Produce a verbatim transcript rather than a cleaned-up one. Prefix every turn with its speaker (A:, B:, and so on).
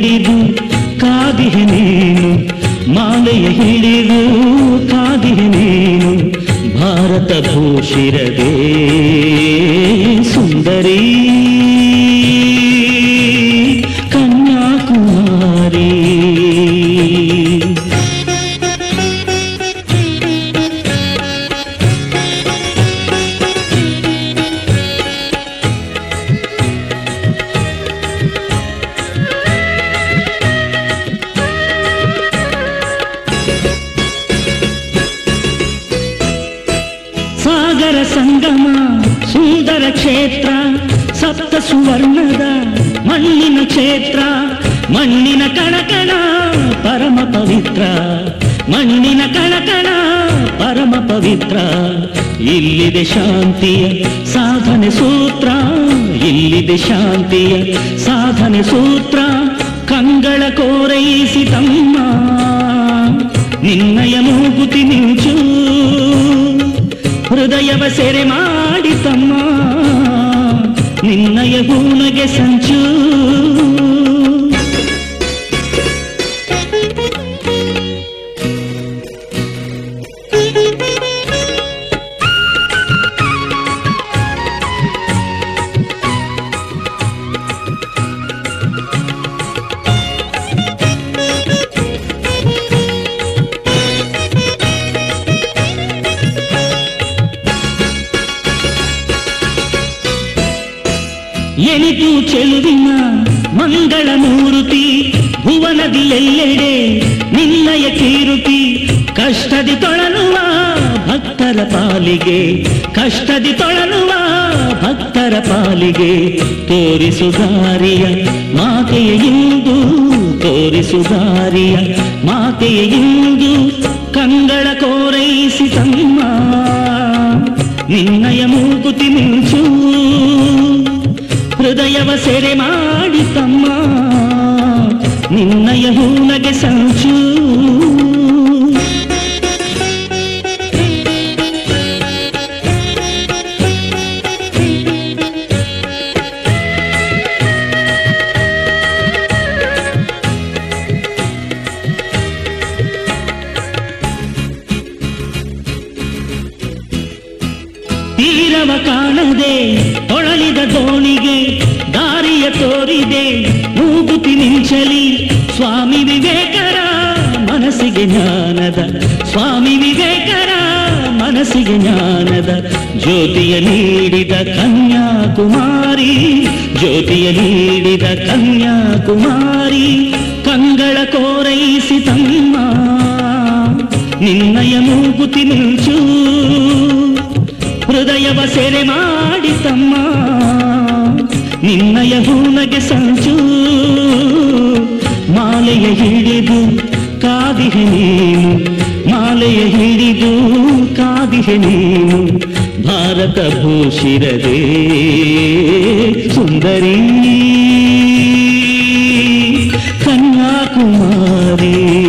A: ಹಿಡಿದು ಕಾದಿಹೆ ನೀನು, ಮಾಲೆಯ ಹಿಡಿದು ಕಾದಿಹೆ ನೀನು, ಭಾರತ ಭೂಷಿರದೆ ಸುಂದರಿ ಕನ್ಯಾಕುಮಾರಿ. ಸಾಗರ ಸಂಗಮ ಸುಂದರ ಕ್ಷೇತ್ರ, ಸಪ್ತ ಸುವರ್ಣದ ಮಣ್ಣಿನ ಕ್ಷೇತ್ರ, ಮಣ್ಣಿನ ಕಣಕಣ ಪರಮ ಪವಿತ್ರ, ಮಣ್ಣಿನ ಕಣಕಣ ಪರಮ ಪವಿತ್ರ. ಇಲ್ಲಿದೆ ಶಾಂತಿಯ ಸಾಧನೆ ಸೂತ್ರ, ಇಲ್ಲಿದೆ ಶಾಂತಿಯ ಸಾಧನೆ ಸೂತ್ರ. ಕಂಗಳ ಕೋರೈಸಿ ತಮ್ಮ ನಿನ್ನಯ ಮೂಗುತಿ ಮಿಂಚು, ಹೃದಯವ ಸೆರೆ ಮಾಡಿ ತಮ್ಮ ನಿನ್ನಯ ಹೂನಗೆ ಸಂಚು. ಎನಿತು ಚೆಲುವಿನ ಮಂಗಳ ಮೂರುತಿ, ಭುವನದಿ ಎಲ್ಲೆಡೆ ನಿನ್ನಯ ಕೀರುತಿ. ಕಷ್ಟದಿ ತೊಳಲುವ ಭಕ್ತರ ಪಾಲಿಗೆ, ಕಷ್ಟದಿ ತೊಳಲುವ ಭಕ್ತರ ಪಾಲಿಗೆ, ತೋರಿಸುದಾರಿಯ ಮಾತೆಯ ಇಂದು, ತೋರಿಸುದಾರಿಯ ಮಾತೆಯ ಇಂದು. ಕಂಗಳ ಕೋರೈಸಿ ತಮ್ಮ ನಿನ್ನಯ ಮೂಗುತಿ ಮಿಂಚು, ಹೃದಯವ ಸೆರೆ ಮಾಡಿ ತಮ್ಮ ನಿನ್ನಯ ಹೂನಗೆ ಸಂಚು. ತೀರವ ಕಾಣದೆ ತೊಳಲಿದ ದೋಣಿಗೆ ದಾರಿಯ ತೋರಿದೆ ಮೂಗುತಿ ಮಿಂಚಲಿ. ಸ್ವಾಮಿ ವಿವೇಕರ ಮನಸ್ಸಿಗೆ ಜ್ಞಾನದ, ಸ್ವಾಮಿ ವಿವೇಕರ ಮನಸ್ಸಿಗೆ ಜ್ಞಾನದ ಜ್ಯೋತಿಯ ನೀಡಿದ ಕನ್ಯಾಕುಮಾರಿ, ಜ್ಯೋತಿಯ ನೀಡಿದ ಕನ್ಯಾಕುಮಾರಿ. ಕಂಗಳ ಕೋರೈಸಿ ತಮ್ಮ ನಿನ್ನಯ ಮೂಗುತಿ ಮಿಂಚು, ಹೃದಯವ ಸೆರೆ ಮಾಡಿ ತಮ್ಮ ನಿನ್ನಯ ಹೂನಗೆ ಸಂಚು. ಮಾಲೆಯ ಹಿಡಿದು ಕಾದಿಹೆ ನೀನು, ಮಾಲೆಯ ಹಿಡಿದು ಕಾದಿಹೆ ನೀನು, ಭಾರತ ಭೂಷಿರದೆ ಸುಂದರಿ ಕನ್ಯಾಕುಮಾರಿ.